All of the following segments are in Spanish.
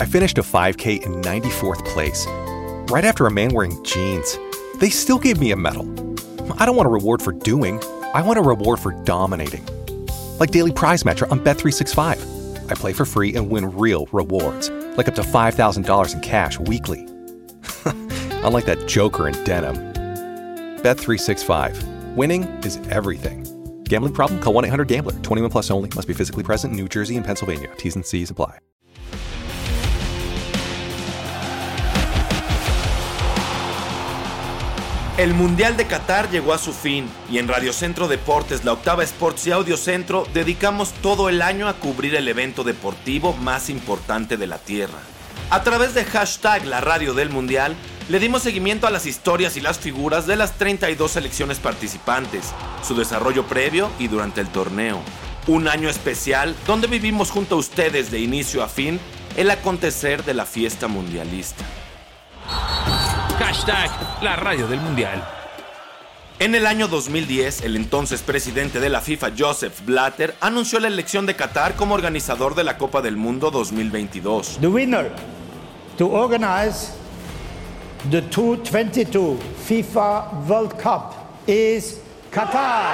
I finished a 5K in 94th place, right after a man wearing jeans. They still gave me a medal. I don't want a reward for doing. I want a reward for dominating. Like Daily Prize Match on Bet365. I play for free and win real rewards, like up to $5,000 in cash weekly. Unlike that joker in denim. Bet365. Winning is everything. Gambling problem? Call 1-800-GAMBLER. 21 plus only. Must be physically present in New Jersey and Pennsylvania. T's and C's apply. El Mundial de Qatar llegó a su fin y en Radio Centro Deportes, La Octava Sports y Audio Centro dedicamos todo el año a cubrir el evento deportivo más importante de la Tierra. A través de hashtag La Radio del Mundial, le dimos seguimiento a las historias y las figuras de las 32 selecciones participantes, su desarrollo previo y durante el torneo. Un año especial donde vivimos junto a ustedes de inicio a fin el acontecer de la fiesta mundialista. Hashtag La Radio del Mundial. En el año 2010, el entonces presidente de la FIFA, Joseph Blatter, anunció la elección de Qatar como organizador de la Copa del Mundo 2022. The winner to organize the 2022 FIFA World Cup is Qatar.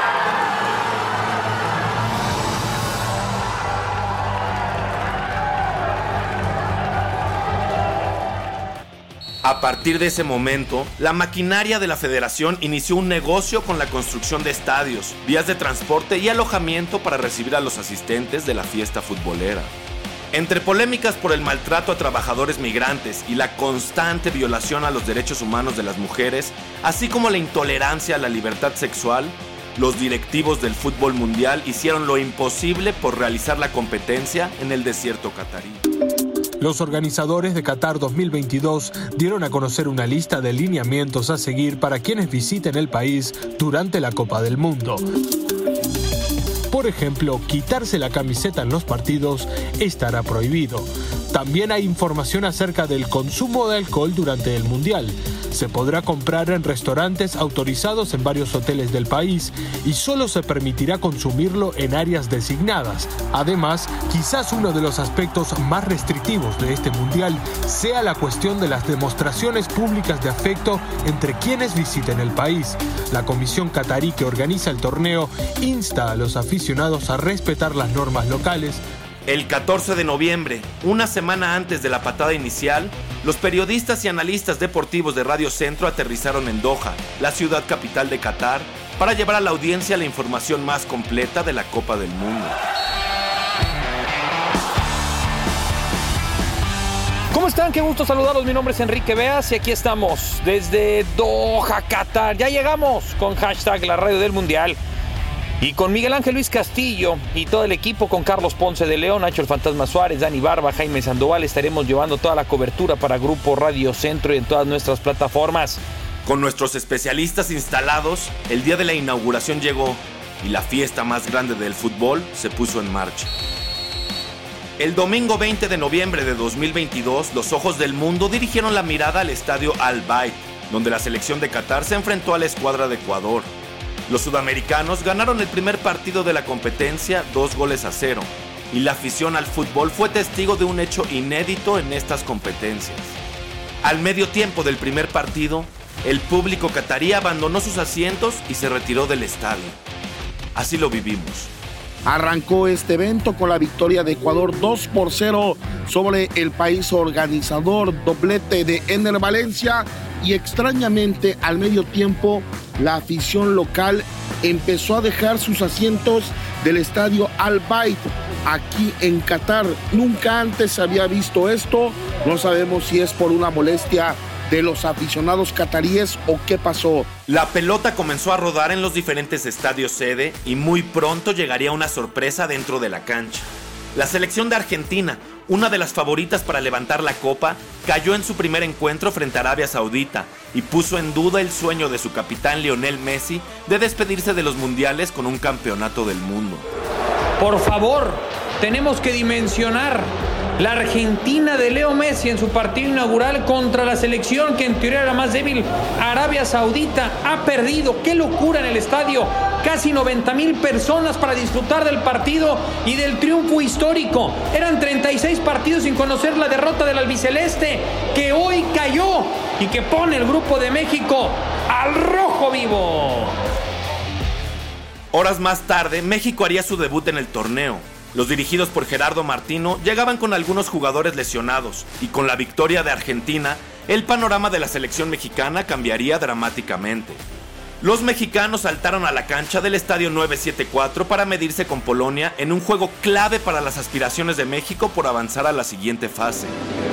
A partir de ese momento, la maquinaria de la federación inició un negocio con la construcción de estadios, vías de transporte y alojamiento para recibir a los asistentes de la fiesta futbolera. Entre polémicas por el maltrato a trabajadores migrantes y la constante violación a los derechos humanos de las mujeres, así como la intolerancia a la libertad sexual, los directivos del fútbol mundial hicieron lo imposible por realizar la competencia en el desierto catarí. Los organizadores de Qatar 2022 dieron a conocer una lista de lineamientos a seguir para quienes visiten el país durante la Copa del Mundo. Por ejemplo, quitarse la camiseta en los partidos estará prohibido. También hay información acerca del consumo de alcohol durante el Mundial. Se podrá comprar en restaurantes autorizados en varios hoteles del país y solo se permitirá consumirlo en áreas designadas. Además, quizás uno de los aspectos más restrictivos de este Mundial sea la cuestión de las demostraciones públicas de afecto entre quienes visiten el país. La comisión catarí que organiza el torneo insta a los aficionados a respetar las normas locales. El 14 de noviembre, una semana antes de la patada inicial, los periodistas y analistas deportivos de Radio Centro aterrizaron en Doha, la ciudad capital de Qatar, para llevar a la audiencia la información más completa de la Copa del Mundo. ¿Cómo están? Qué gusto saludarlos. Mi nombre es Enrique Beas y aquí estamos desde Doha, Qatar. Ya llegamos con hashtag La Radio del Mundial. Y con Miguel Ángel Luis Castillo y todo el equipo, con Carlos Ponce de León, Nacho el Fantasma Suárez, Dani Barba, Jaime Sandoval, estaremos llevando toda la cobertura para Grupo Radio Centro y en todas nuestras plataformas. Con nuestros especialistas instalados, el día de la inauguración llegó y la fiesta más grande del fútbol se puso en marcha. El domingo 20 de noviembre de 2022, los ojos del mundo dirigieron la mirada al estadio Al Bayt, donde la selección de Qatar se enfrentó a la escuadra de Ecuador. Los sudamericanos ganaron el primer partido de la competencia 2-0 y la afición al fútbol fue testigo de un hecho inédito en estas competencias. Al medio tiempo del primer partido, el público catarí abandonó sus asientos y se retiró del estadio. Así lo vivimos. Arrancó este evento con la victoria de Ecuador 2-0 sobre el país organizador, doblete de Ener Valencia, y extrañamente al medio tiempo la afición local empezó a dejar sus asientos del estadio Al Bayt aquí en Qatar. Nunca antes se había visto esto, no sabemos si es por una molestia de los aficionados cataríes o qué pasó. La pelota comenzó a rodar en los diferentes estadios sede y muy pronto llegaría una sorpresa dentro de la cancha. La selección de Argentina, una de las favoritas para levantar la copa, cayó en su primer encuentro frente a Arabia Saudita y puso en duda el sueño de su capitán Lionel Messi de despedirse de los mundiales con un campeonato del mundo. Por favor, tenemos que dimensionar la Argentina de Leo Messi en su partido inaugural contra la selección que en teoría era la más débil, Arabia Saudita. Ha perdido. ¡Qué locura en el estadio! casi 90,000 personas para disfrutar del partido y del triunfo histórico. Eran 36 partidos sin conocer la derrota del albiceleste, que hoy cayó y que pone el grupo de México al rojo vivo. Horas más tarde, México haría su debut en el torneo. Los dirigidos por Gerardo Martino llegaban con algunos jugadores lesionados y con la victoria de Argentina, el panorama de la selección mexicana cambiaría dramáticamente. Los mexicanos saltaron a la cancha del Estadio 974 para medirse con Polonia en un juego clave para las aspiraciones de México por avanzar a la siguiente fase.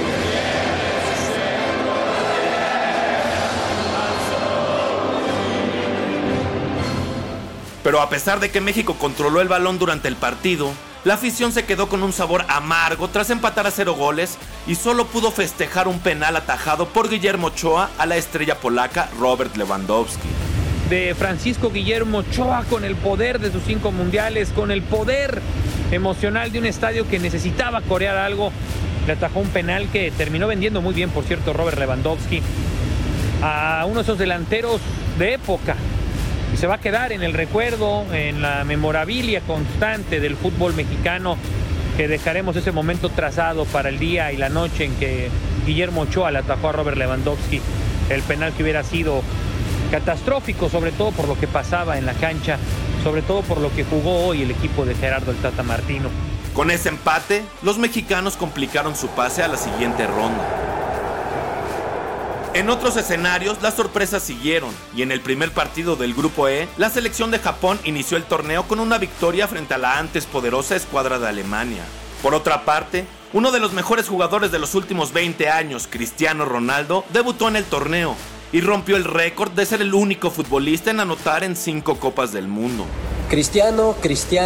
Pero a pesar de que México controló el balón durante el partido, la afición se quedó con un sabor amargo tras empatar a 0 goles y solo pudo festejar un penal atajado por Guillermo Ochoa a la estrella polaca Robert Lewandowski. De Francisco Guillermo Ochoa, con el poder de sus 5 mundiales, con el poder emocional de un estadio que necesitaba corear algo, le atajó un penal que terminó vendiendo muy bien, por cierto, Robert Lewandowski, a uno de esos delanteros de época. Y se va a quedar en el recuerdo, en la memorabilia constante del fútbol mexicano, que dejaremos ese momento trazado para el día y la noche en que Guillermo Ochoa le atajó a Robert Lewandowski. El penal que hubiera sido catastrófico, sobre todo por lo que pasaba en la cancha, sobre todo por lo que jugó hoy el equipo de Gerardo el Tata Martino. Con ese empate, los mexicanos complicaron su pase a la siguiente ronda. En otros escenarios, las sorpresas siguieron, y en el primer partido del Grupo E, la selección de Japón inició el torneo con una victoria frente a la antes poderosa escuadra de Alemania. Por otra parte, uno de los mejores jugadores de los últimos 20 años, Cristiano Ronaldo, debutó en el torneo y rompió el récord de ser el único futbolista en anotar en 5 Copas del Mundo. Cristiano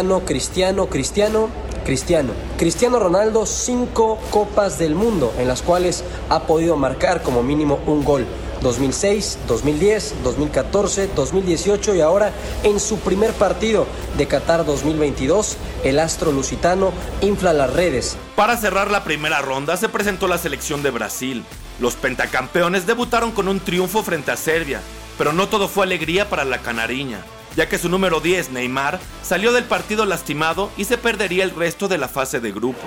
Ronaldo, 5 Copas del Mundo, en las cuales ha podido marcar como mínimo un gol. 2006, 2010, 2014, 2018 y ahora en su primer partido de Qatar 2022, el astro lusitano infla las redes. Para cerrar la primera ronda se presentó la selección de Brasil. Los pentacampeones debutaron con un triunfo frente a Serbia, pero no todo fue alegría para la canariña, ya que su número 10, Neymar, salió del partido lastimado y se perdería el resto de la fase de grupos.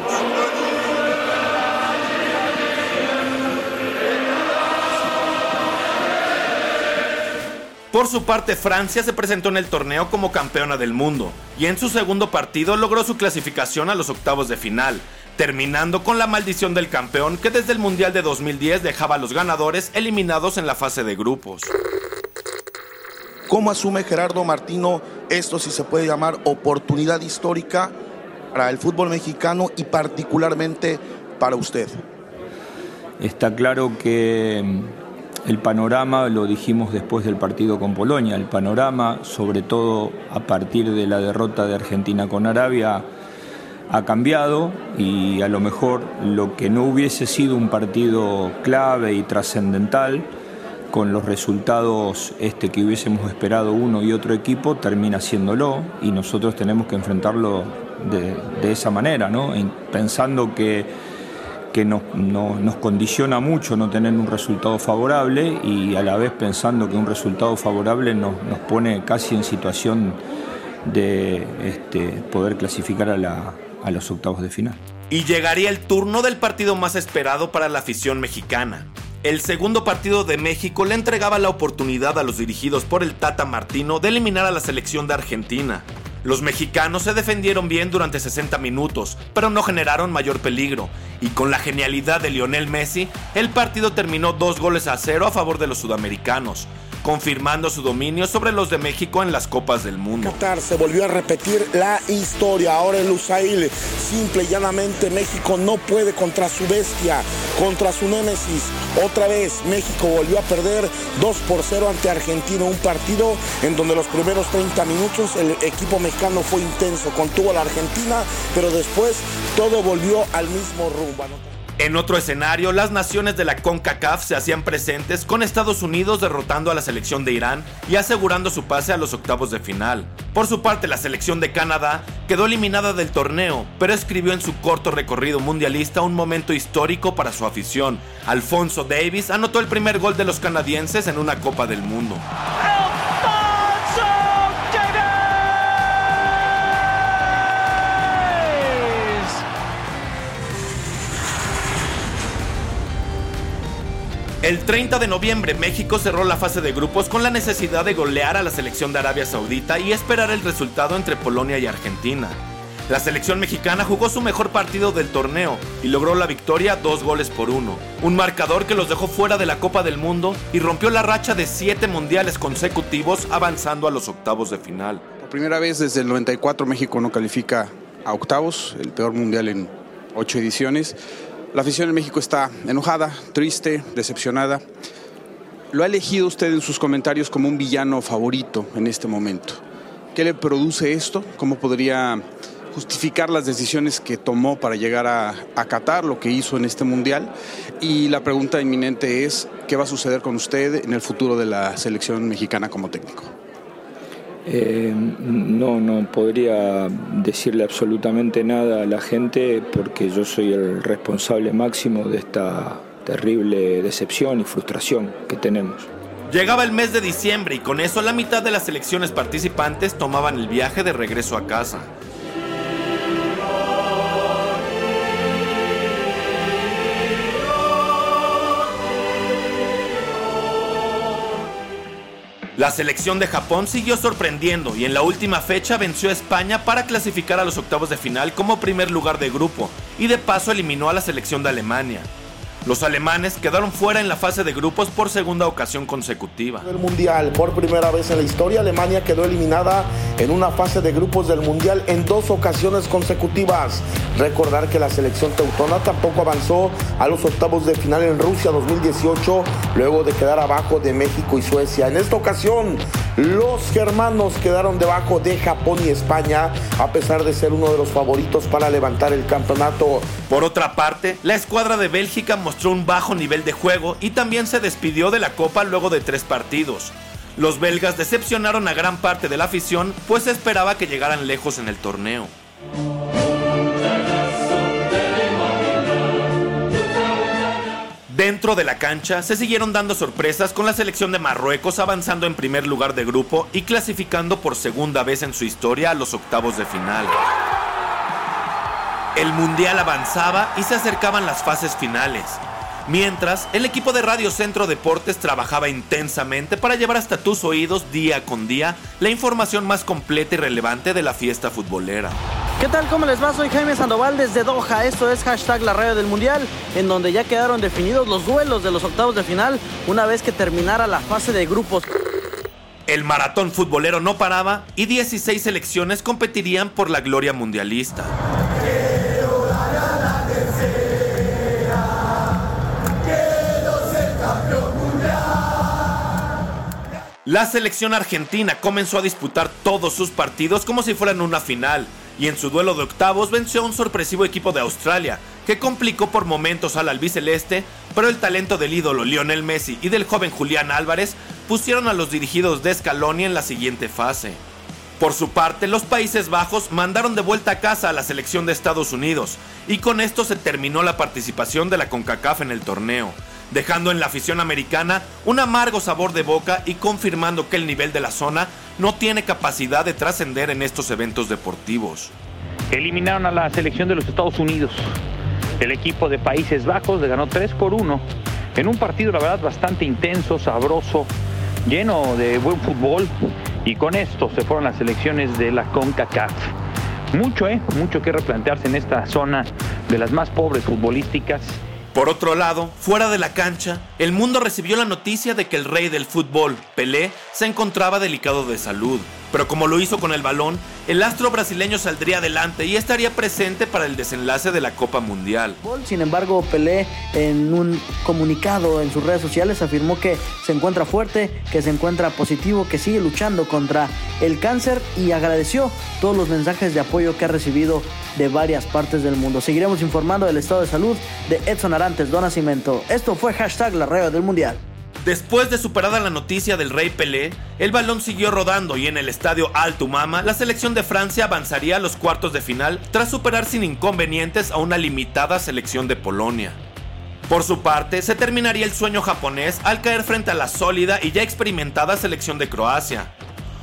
Por su parte, Francia se presentó en el torneo como campeona del mundo y en su segundo partido logró su clasificación a los octavos de final, terminando con la maldición del campeón que desde el Mundial de 2010 dejaba a los ganadores eliminados en la fase de grupos. ¿Cómo asume Gerardo Martino esto, si se puede llamar, oportunidad histórica para el fútbol mexicano y particularmente para usted? Está claro que el panorama, lo dijimos después del partido con Polonia, el panorama, sobre todo a partir de la derrota de Argentina con Arabia, ha cambiado y a lo mejor lo que no hubiese sido un partido clave y trascendental, con los resultados que hubiésemos esperado uno y otro equipo, termina haciéndolo y nosotros tenemos que enfrentarlo de esa manera, ¿no? Pensando que nos condiciona mucho no tener un resultado favorable y a la vez pensando que un resultado favorable nos pone casi en situación de poder clasificar a los octavos de final. Y llegaría el turno del partido más esperado para la afición mexicana. El segundo partido de México le entregaba la oportunidad a los dirigidos por el Tata Martino de eliminar a la selección de Argentina. Los mexicanos se defendieron bien durante 60 minutos, pero no generaron mayor peligro, y con la genialidad de Lionel Messi, el partido terminó 2-0 a favor de los sudamericanos, confirmando su dominio sobre los de México en las Copas del Mundo. Qatar se volvió a repetir la historia, ahora en Lusail, simple y llanamente México no puede contra su bestia, contra su némesis. Otra vez México volvió a perder 2-0 ante Argentina, un partido en donde los primeros 30 minutos el equipo mexicano fue intenso, contuvo a la Argentina, pero después todo volvió al mismo rumbo. En otro escenario, las naciones de la CONCACAF se hacían presentes, con Estados Unidos derrotando a la selección de Irán y asegurando su pase a los octavos de final. Por su parte, la selección de Canadá quedó eliminada del torneo, pero escribió en su corto recorrido mundialista un momento histórico para su afición. Alfonso Davies anotó el primer gol de los canadienses en una Copa del Mundo. Alfonso Davies! El 30 de noviembre México cerró la fase de grupos con la necesidad de golear a la selección de Arabia Saudita y esperar el resultado entre Polonia y Argentina. La selección mexicana jugó su mejor partido del torneo y logró la victoria 2-1, un marcador que los dejó fuera de la Copa del Mundo y rompió la racha de 7 mundiales consecutivos avanzando a los octavos de final. Por primera vez desde el 94 México no califica a octavos, el peor mundial en 8 ediciones. La afición en México está enojada, triste, decepcionada. Lo ha elegido usted en sus comentarios como un villano favorito en este momento. ¿Qué le produce esto? ¿Cómo podría justificar las decisiones que tomó para llegar a Qatar, lo que hizo en este mundial? Y la pregunta inminente es, ¿qué va a suceder con usted en el futuro de la selección mexicana como técnico? No podría decirle absolutamente nada a la gente porque yo soy el responsable máximo de esta terrible decepción y frustración que tenemos. Llegaba el mes de diciembre y con eso la mitad de las selecciones participantes tomaban el viaje de regreso a casa. La selección de Japón siguió sorprendiendo y en la última fecha venció a España para clasificar a los octavos de final como primer lugar de grupo y de paso eliminó a la selección de Alemania. Los alemanes quedaron fuera en la fase de grupos por segunda ocasión consecutiva. El Mundial, por primera vez en la historia, Alemania quedó eliminada en una fase de grupos del Mundial en 2 ocasiones consecutivas. Recordar que la selección teutona tampoco avanzó a los octavos de final en Rusia 2018, luego de quedar abajo de México y Suecia. En esta ocasión, los germanos quedaron debajo de Japón y España, a pesar de ser uno de los favoritos para levantar el campeonato. Por otra parte, la escuadra de Bélgica mostró un bajo nivel de juego y también se despidió de la Copa luego de 3 partidos. Los belgas decepcionaron a gran parte de la afición, pues se esperaba que llegaran lejos en el torneo. Dentro de la cancha se siguieron dando sorpresas con la selección de Marruecos avanzando en primer lugar de grupo y clasificando por segunda vez en su historia a los octavos de final. El mundial avanzaba y se acercaban las fases finales. Mientras, el equipo de Radio Centro Deportes trabajaba intensamente para llevar hasta tus oídos día con día la información más completa y relevante de la fiesta futbolera. ¿Qué tal? ¿Cómo les va? Soy Jaime Sandoval desde Doha. Esto es La Radio del Mundial, en donde ya quedaron definidos los duelos de los octavos de final una vez que terminara la fase de grupos. El maratón futbolero no paraba y 16 selecciones competirían por la gloria mundialista. La selección argentina comenzó a disputar todos sus partidos como si fueran una final y en su duelo de octavos venció a un sorpresivo equipo de Australia que complicó por momentos al albiceleste, pero el talento del ídolo Lionel Messi y del joven Julián Álvarez pusieron a los dirigidos de Scaloni en la siguiente fase. Por su parte, los Países Bajos mandaron de vuelta a casa a la selección de Estados Unidos y con esto se terminó la participación de la CONCACAF en el torneo, dejando en la afición americana un amargo sabor de boca y confirmando que el nivel de la zona no tiene capacidad de trascender en estos eventos deportivos. Eliminaron a la selección de los Estados Unidos. El equipo de Países Bajos le ganó 3-1 en un partido, la verdad, bastante intenso, sabroso, lleno de buen fútbol, y con esto se fueron las selecciones de la CONCACAF. Mucho que replantearse en esta zona de las más pobres futbolísticas. Por otro lado, fuera de la cancha, el mundo recibió la noticia de que el rey del fútbol, Pelé, se encontraba delicado de salud. Pero como lo hizo con el balón, el astro brasileño saldría adelante y estaría presente para el desenlace de la Copa Mundial. Sin embargo, Pelé, en un comunicado en sus redes sociales, afirmó que se encuentra fuerte, que se encuentra positivo, que sigue luchando contra el cáncer y agradeció todos los mensajes de apoyo que ha recibido de varias partes del mundo. Seguiremos informando del estado de salud de Edson Arantes do Nascimento. Esto fue La Radio del Mundial. Después de superada la noticia del rey Pelé, el balón siguió rodando y en el estadio Al Umama, la selección de Francia avanzaría a los cuartos de final tras superar sin inconvenientes a una limitada selección de Polonia. Por su parte, se terminaría el sueño japonés al caer frente a la sólida y ya experimentada selección de Croacia.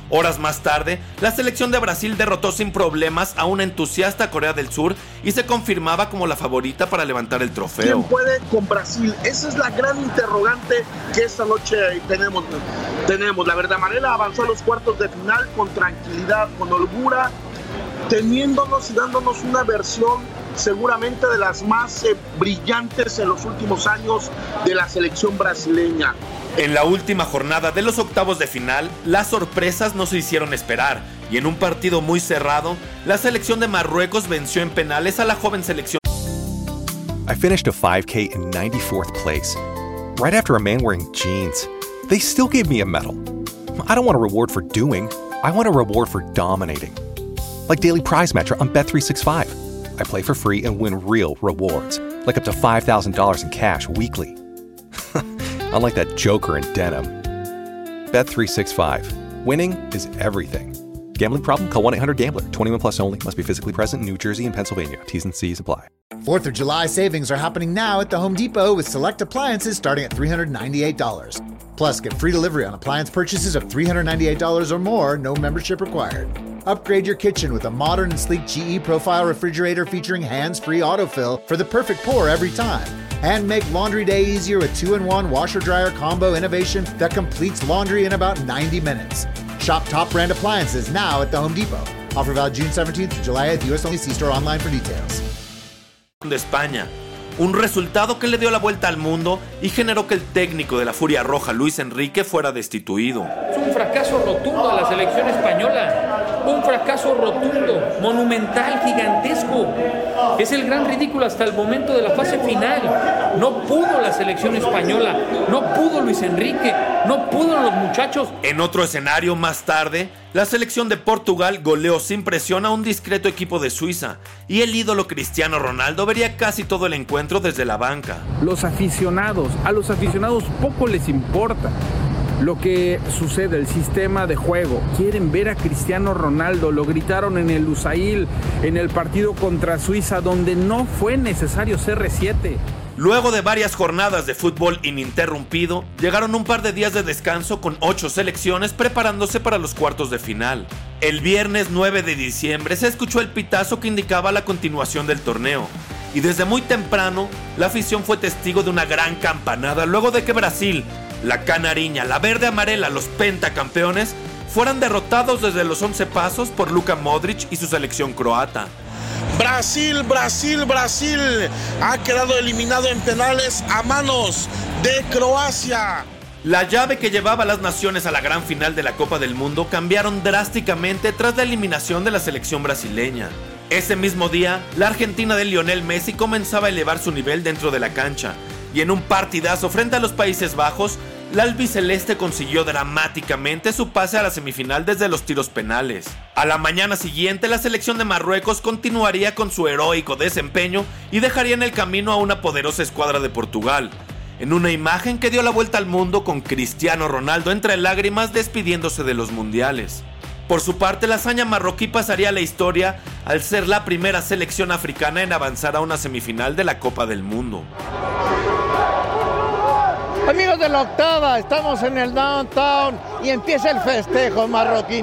Horas más tarde, la selección de Brasil derrotó sin problemas a una entusiasta Corea del Sur y se confirmaba como la favorita para levantar el trofeo. ¿Quién puede con Brasil? Esa es la gran interrogante que esta noche tenemos. La verdad, Varela avanzó a los cuartos de final con tranquilidad, con holgura, teniéndonos y dándonos una versión seguramente de las más brillantes en los últimos años de la selección brasileña. En la última jornada de los octavos de final, las sorpresas no se hicieron esperar y en un partido muy cerrado, la selección de Marruecos venció en penales a la joven selección. I finished a 5K in 94th place, right after a man wearing jeans. They still gave me a medal. I don't want a reward for doing, I want a reward for dominating. Like Daily Prize Match on Bet365. I play for free and win real rewards, like up to $5,000 in cash weekly. Unlike that joker in denim. Bet365. Winning is everything. Gambling problem? Call 1-800-GAMBLER. 21 plus only. Must be physically present in New Jersey and Pennsylvania. T's and C's apply. 4th of July savings are happening now at the Home Depot with select appliances starting at $398. Plus, get free delivery on appliance purchases of $398 or more, no membership required. Upgrade your kitchen with a modern and sleek GE Profile refrigerator featuring hands-free autofill for the perfect pour every time. And make laundry day easier with 2-in-1 washer-dryer combo innovation that completes laundry in about 90 minutes. Shop top brand appliances now at the Home Depot. Offer valid June 17th to July 8th. US only. See store online for details. De España, un resultado que le dio la vuelta al mundo y generó que el técnico de la Furia Roja, Luis Enrique, fuera destituido. Es un fracaso rotundo de la selección española. Un fracaso rotundo, monumental, gigantesco. Es el gran ridículo hasta el momento de la fase final. No pudo la selección española, no pudo Luis Enrique, no pudo los muchachos. En otro escenario más tarde, la selección de Portugal goleó sin presión a un discreto equipo de Suiza y el ídolo Cristiano Ronaldo vería casi todo el encuentro desde la banca. A los aficionados poco les importa lo que sucede, el sistema de juego. Quieren ver a Cristiano Ronaldo, lo gritaron en el Lusail, en el partido contra Suiza, donde no fue necesario CR7. Luego de varias jornadas de fútbol ininterrumpido, llegaron un par de días de descanso con 8 selecciones preparándose para los cuartos de final. El viernes 9 de diciembre se escuchó el pitazo que indicaba la continuación del torneo. Y desde muy temprano, la afición fue testigo de una gran campanada luego de que Brasil, la canariña, la verde amarela, los pentacampeones, fueran derrotados desde los 11 pasos por Luka Modric y su selección croata. Brasil ha quedado eliminado en penales a manos de Croacia. La llave que llevaba a las naciones a la gran final de la Copa del Mundo cambiaron drásticamente tras la eliminación de la selección brasileña. Ese mismo día, la Argentina de Lionel Messi comenzaba a elevar su nivel dentro de la cancha, y en un partidazo frente a los Países Bajos, la albiceleste consiguió dramáticamente su pase a la semifinal desde los tiros penales. A la mañana siguiente, la selección de Marruecos continuaría con su heroico desempeño y dejaría en el camino a una poderosa escuadra de Portugal, en una imagen que dio la vuelta al mundo con Cristiano Ronaldo entre lágrimas despidiéndose de los mundiales. Por su parte, la hazaña marroquí pasaría a la historia al ser la primera selección africana en avanzar a una semifinal de la Copa del Mundo. Amigos de la octava, estamos en el downtown y empieza el festejo marroquín.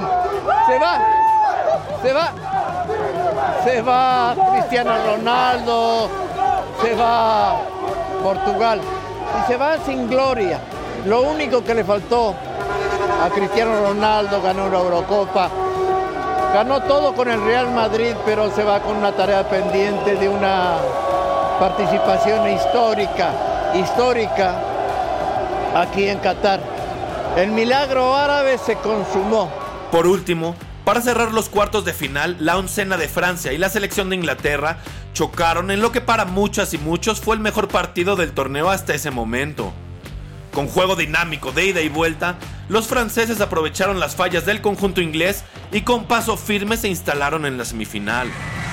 Se va Cristiano Ronaldo, se va Portugal y se va sin gloria. Lo único que le faltó a Cristiano Ronaldo, ganó una Eurocopa, ganó todo con el Real Madrid, pero se va con una tarea pendiente de una participación histórica aquí en Qatar. El milagro árabe se consumó. Por último, para cerrar los cuartos de final, la oncena de Francia y la selección de Inglaterra chocaron en lo que para muchas y muchos fue el mejor partido del torneo hasta ese momento. Con juego dinámico de ida y vuelta, los franceses aprovecharon las fallas del conjunto inglés y con paso firme se instalaron en la semifinal.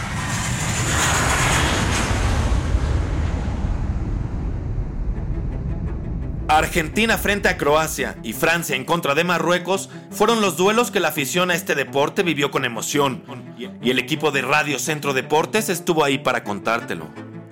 Argentina frente a Croacia y Francia en contra de Marruecos fueron los duelos que la afición a este deporte vivió con emoción, y el equipo de Radio Centro Deportes estuvo ahí para contártelo.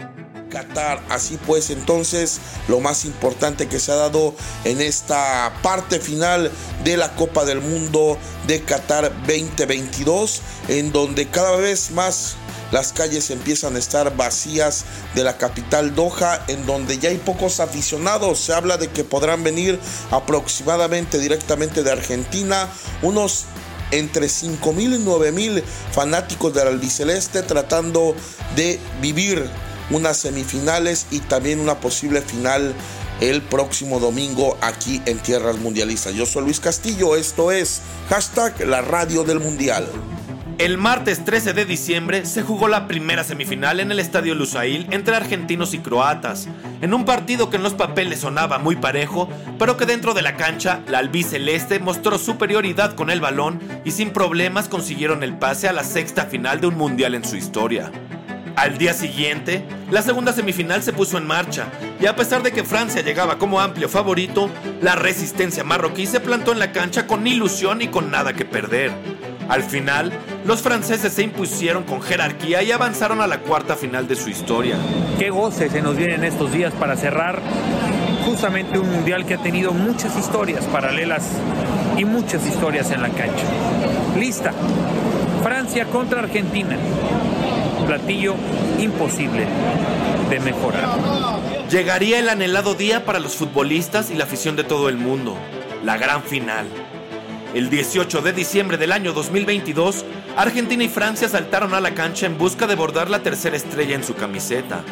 Qatar. Así pues, entonces, lo más importante que se ha dado en esta parte final de la Copa del Mundo de Qatar 2022, en donde cada vez más las calles empiezan a estar vacías de la capital Doha, en donde ya hay pocos aficionados. Se habla de que podrán venir aproximadamente directamente de Argentina unos entre 5,000 y 9,000 fanáticos del albiceleste, tratando de vivir unas semifinales y también una posible final el próximo domingo aquí en tierras mundialistas. Yo soy Luis Castillo, esto es #La Radio del Mundial. El martes 13 de diciembre se jugó la primera semifinal en el Estadio Lusail entre argentinos y croatas, en un partido que en los papeles sonaba muy parejo, pero que dentro de la cancha la albiceleste mostró superioridad con el balón y sin problemas consiguieron el pase a la sexta final de un mundial en su historia. Al día siguiente, la segunda semifinal se puso en marcha, y a pesar de que Francia llegaba como amplio favorito, la resistencia marroquí se plantó en la cancha con ilusión y con nada que perder. Al final, los franceses se impusieron con jerarquía y avanzaron a la cuarta final de su historia. Qué goce se nos vienen estos días para cerrar justamente un mundial que ha tenido muchas historias paralelas y muchas historias en la cancha. Lista, Francia contra Argentina. Platillo imposible de mejorar. Llegaría el anhelado día para los futbolistas y la afición de todo el mundo, la gran final. El 18 de diciembre del año 2022, Argentina y Francia saltaron a la cancha en busca de bordar la tercera estrella en su camiseta.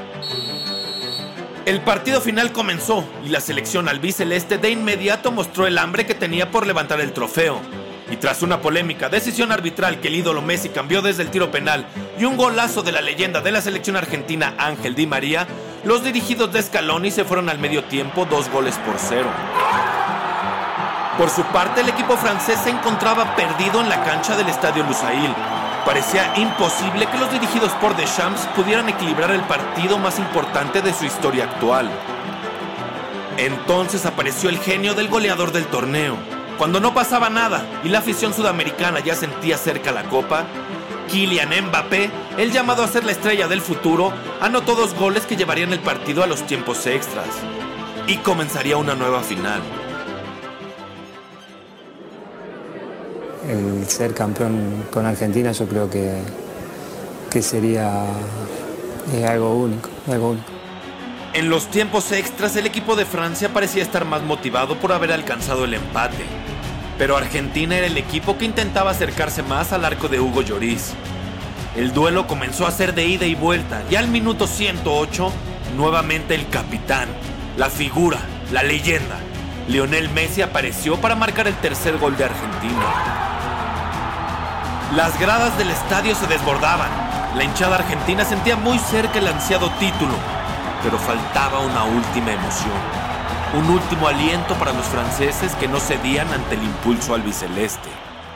El partido final comenzó y la selección albiceleste de inmediato mostró el hambre que tenía por levantar el trofeo. Y tras una polémica decisión arbitral que el ídolo Messi cambió desde el tiro penal y un golazo de la leyenda de la selección argentina Ángel Di María, los dirigidos de Scaloni se fueron al medio tiempo 2-0. Por su parte, el equipo francés se encontraba perdido en la cancha del Estadio Lusail. Parecía imposible que los dirigidos por Deschamps pudieran equilibrar el partido más importante de su historia actual. Entonces apareció el genio del goleador del torneo. Cuando no pasaba nada y la afición sudamericana ya sentía cerca la copa, Kylian Mbappé, el llamado a ser la estrella del futuro, anotó 2 goles que llevarían el partido a los tiempos extras. Y comenzaría una nueva final. El ser campeón con Argentina yo creo que sería algo único. En los tiempos extras el equipo de Francia parecía estar más motivado por haber alcanzado el empate. Pero Argentina era el equipo que intentaba acercarse más al arco de Hugo Lloris. El duelo comenzó a ser de ida y vuelta y al minuto 108, nuevamente el capitán, la figura, la leyenda, Lionel Messi apareció para marcar el tercer gol de Argentina. Las gradas del estadio se desbordaban. La hinchada argentina sentía muy cerca el ansiado título, pero faltaba una última emoción. Un último aliento para los franceses que no cedían ante el impulso albiceleste.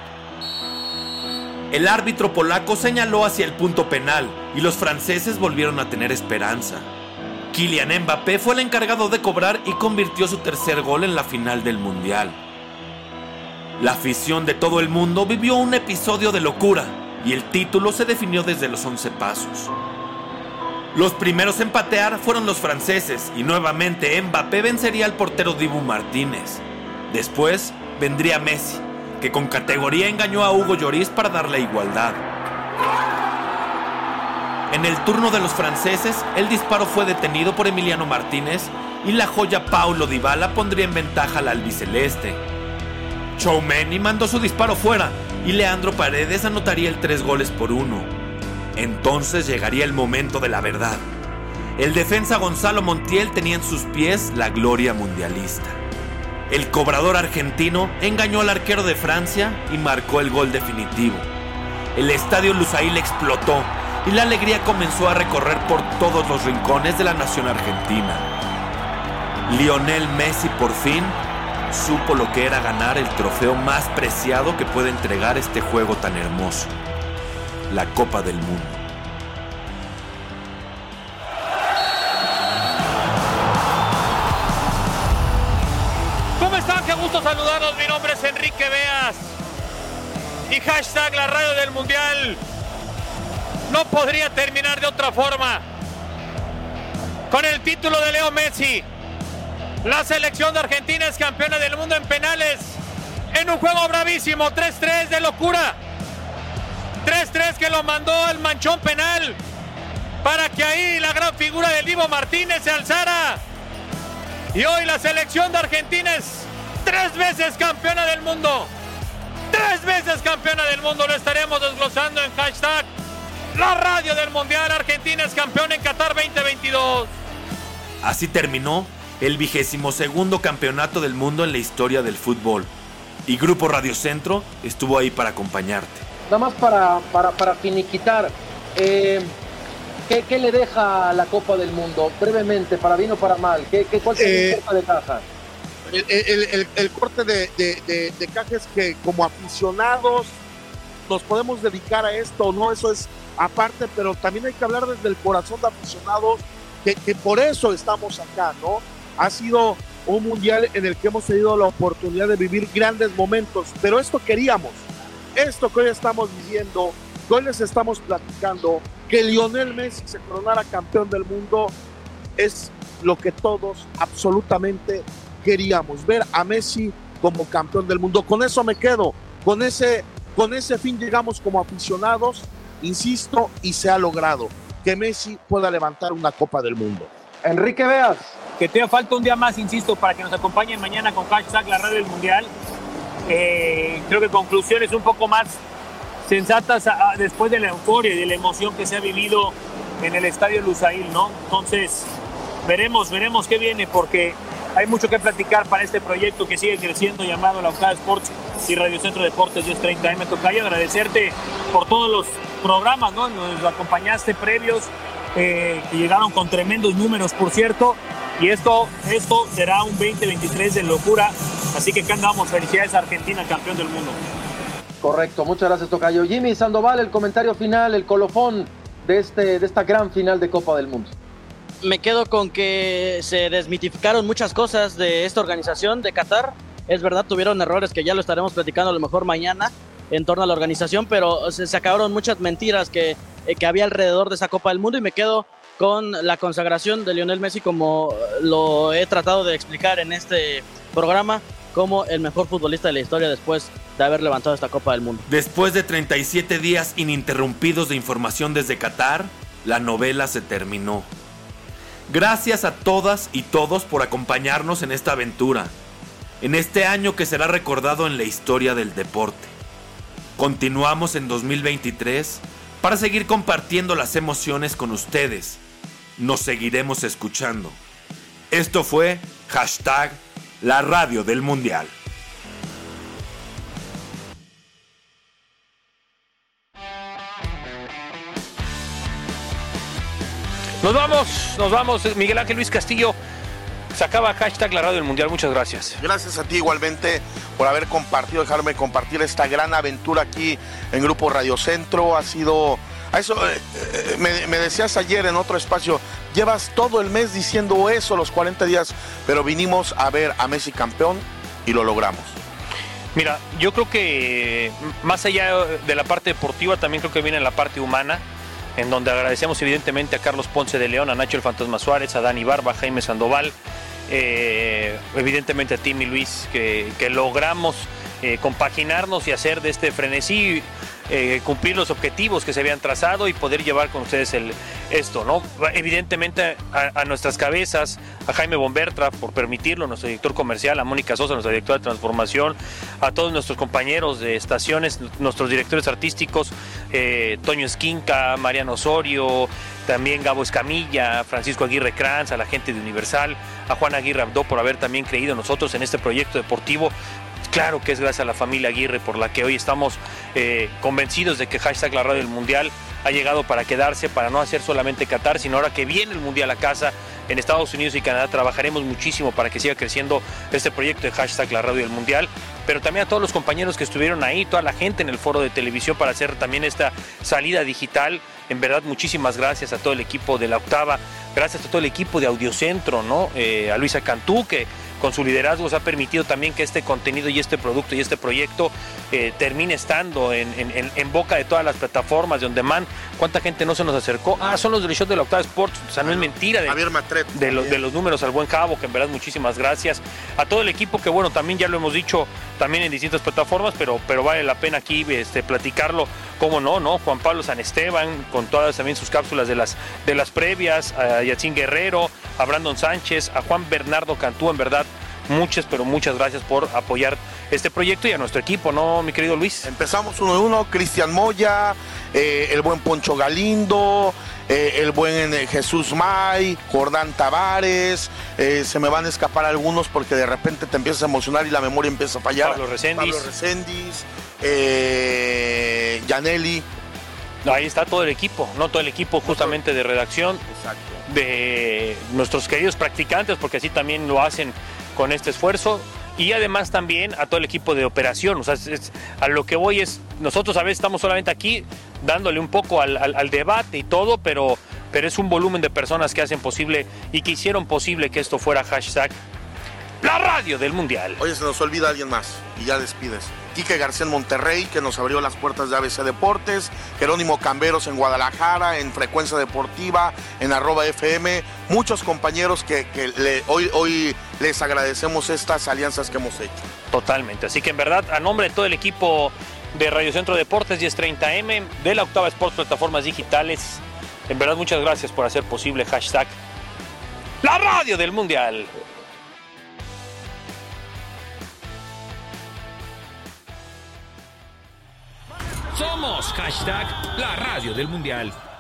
El árbitro polaco señaló hacia el punto penal y los franceses volvieron a tener esperanza. Kylian Mbappé fue el encargado de cobrar y convirtió su tercer gol en la final del Mundial. La afición de todo el mundo vivió un episodio de locura y el título se definió desde los 11 pasos. Los primeros en patear fueron los franceses y nuevamente Mbappé vencería al portero Dibu Martínez. Después vendría Messi, que con categoría engañó a Hugo Lloris para dar la igualdad. En el turno de los franceses, el disparo fue detenido por Emiliano Martínez y la joya Paulo Dybala pondría en ventaja al albiceleste. Tchouaméni mandó su disparo fuera y Leandro Paredes anotaría el 3-1. Entonces llegaría el momento de la verdad. El defensa Gonzalo Montiel tenía en sus pies la gloria mundialista. El cobrador argentino engañó al arquero de Francia y marcó el gol definitivo. El estadio Lusail explotó y la alegría comenzó a recorrer por todos los rincones de la nación argentina. Lionel Messi por fin supo lo que era ganar el trofeo más preciado que puede entregar este juego tan hermoso: la Copa del Mundo. ¿Cómo están? Qué gusto saludarlos. Mi nombre es Enrique Beas. Y #La Radio del Mundial no podría terminar de otra forma con el título de Leo Messi. La selección de Argentina es campeona del mundo en penales, en un juego bravísimo, 3-3 de locura. 3-3 que lo mandó al manchón penal para que ahí la gran figura del Divo Martínez se alzara. Y hoy la selección de Argentina es 3 veces campeona del mundo. 3 veces campeona del mundo. Lo estaremos desglosando en hashtag La Radio del Mundial. Argentina es campeón en Qatar 2022. Así terminó el 22º campeonato del mundo en la historia del fútbol. Y Grupo Radio Centro estuvo ahí para acompañarte. Nada más para finiquitar, ¿qué le deja la Copa del Mundo? Brevemente, para bien o para mal, ¿cuál es el corte de caja? El corte de caja es que como aficionados nos podemos dedicar a esto, ¿no? Eso es aparte, pero también hay que hablar desde el corazón de aficionados, que por eso estamos acá, ¿no? Ha sido un mundial en el que hemos tenido la oportunidad de vivir grandes momentos, pero esto queríamos. Esto que hoy estamos viviendo, que hoy les estamos platicando, que Lionel Messi se coronara campeón del mundo, es lo que todos absolutamente queríamos, ver a Messi como campeón del mundo. Con eso me quedo, con ese fin llegamos como aficionados, insisto, y se ha logrado que Messi pueda levantar una Copa del Mundo. Enrique Veas. Que te falta un día más, insisto, para que nos acompañen mañana con hashtag La Radio del Mundial. Creo que conclusiones un poco más sensatas después de la euforia y de la emoción que se ha vivido en el Estadio Lusail, ¿no? Entonces, veremos qué viene, porque hay mucho que platicar para este proyecto que sigue creciendo, llamado La Octava Sports y Radio Centro Deportes 1030 AM. Tocayo, agradecerte por todos los programas, ¿no? Nos acompañaste previos, que llegaron con tremendos números, por cierto, y esto será un 2023 de locura, así que acá andamos. Felicidades a Argentina, campeón del mundo. Correcto, muchas gracias, Tocayo. Jimmy Sandoval, el comentario final, el colofón de esta gran final de Copa del Mundo. Me quedo con que se desmitificaron muchas cosas de esta organización de Qatar. Es verdad, tuvieron errores que ya lo estaremos platicando a lo mejor mañana en torno a la organización, pero se acabaron muchas mentiras que había alrededor de esa Copa del Mundo, y me quedo con la consagración de Lionel Messi, como lo he tratado de explicar en este programa, como el mejor futbolista de la historia después de haber levantado esta Copa del Mundo. Después de 37 días ininterrumpidos de información desde Qatar, la novela se terminó. Gracias a todas y todos por acompañarnos en esta aventura, en este año que será recordado en la historia del deporte. Continuamos en 2023 para seguir compartiendo las emociones con ustedes. Nos seguiremos escuchando. Esto fue hashtag La Radio del Mundial. Nos vamos. Miguel Ángel Luis Castillo sacaba hashtag La Radio del Mundial. Muchas gracias. Gracias a ti igualmente por haber compartido, dejarme compartir esta gran aventura aquí en Grupo Radio Centro. Ha sido... Eso me decías ayer en otro espacio, llevas todo el mes diciendo eso, los 40 días, pero vinimos a ver a Messi campeón y lo logramos. Mira, yo creo que más allá de la parte deportiva, también creo que viene la parte humana, en donde agradecemos evidentemente a Carlos Ponce de León, a Nacho el Fantasma Suárez, a Dani Barba, a Jaime Sandoval, evidentemente a Timmy Luis, que logramos compaginarnos y hacer de este frenesí, cumplir los objetivos que se habían trazado y poder llevar con ustedes esto, ¿no? Evidentemente a nuestras cabezas, a Jaime Bombertra por permitirlo, nuestro director comercial, a Mónica Sosa, nuestra directora de transformación, a todos nuestros compañeros de estaciones, nuestros directores artísticos, Toño Esquinca, Mariano Osorio, también Gabo Escamilla, Francisco Aguirre Cranz, a la gente de Universal, a Juan Aguirre Abdo por haber también creído en nosotros en este proyecto deportivo. Claro que es gracias a la familia Aguirre por la que hoy estamos convencidos de que hashtag La Radio del Mundial ha llegado para quedarse, para no hacer solamente Qatar, sino ahora que viene el Mundial a casa en Estados Unidos y Canadá, trabajaremos muchísimo para que siga creciendo este proyecto de hashtag La Radio del Mundial, pero también a todos los compañeros que estuvieron ahí, toda la gente en el foro de televisión para hacer también esta salida digital. En verdad, muchísimas gracias a todo el equipo de La Octava, gracias a todo el equipo de Audiocentro, ¿no? A Luisa Cantú, que con su liderazgo se ha permitido también que este contenido y este producto y este proyecto termine estando en boca de todas las plataformas de On Demand. ¿Cuánta gente no se nos acercó? Son los del show de la Octava Sports, o sea, no es mentira de los números al buen Javo, que en verdad muchísimas gracias. A todo el equipo que, bueno, también ya lo hemos dicho también en distintas plataformas, pero vale la pena aquí platicarlo, cómo no, Juan Pablo San Esteban, con todas también sus cápsulas de las previas, a Yacín Guerrero, a Brandon Sánchez, a Juan Bernardo Cantú, en verdad, muchas gracias por apoyar este proyecto y a nuestro equipo, ¿no, mi querido Luis? Empezamos 1-1, Cristian Moya, el buen Poncho Galindo, el buen Jesús May, Jordán Tavares, se me van a escapar algunos porque de repente te empiezas a emocionar y la memoria empieza a fallar. Pablo Reséndiz, Yaneli. No, ahí está todo el equipo, ¿no? Todo el equipo justamente de redacción. Exacto. De nuestros queridos practicantes, porque así también lo hacen con este esfuerzo, y además también a todo el equipo de operación. O sea, a lo que voy es, nosotros a veces estamos solamente aquí dándole un poco al debate y todo, pero es un volumen de personas que hacen posible y que hicieron posible que esto fuera hashtag la radio del Mundial. Oye, se nos olvida alguien más y ya despides. Quique García en Monterrey, que nos abrió las puertas de ABC Deportes, Jerónimo Camberos en Guadalajara, en Frecuencia Deportiva, en @FM, muchos compañeros que hoy les agradecemos estas alianzas que hemos hecho. Totalmente, así que en verdad, a nombre de todo el equipo de Radio Centro Deportes 1030M, de la Octava Sports Plataformas Digitales, en verdad muchas gracias por hacer posible hashtag la radio del Mundial. Somos hashtag la radio del Mundial.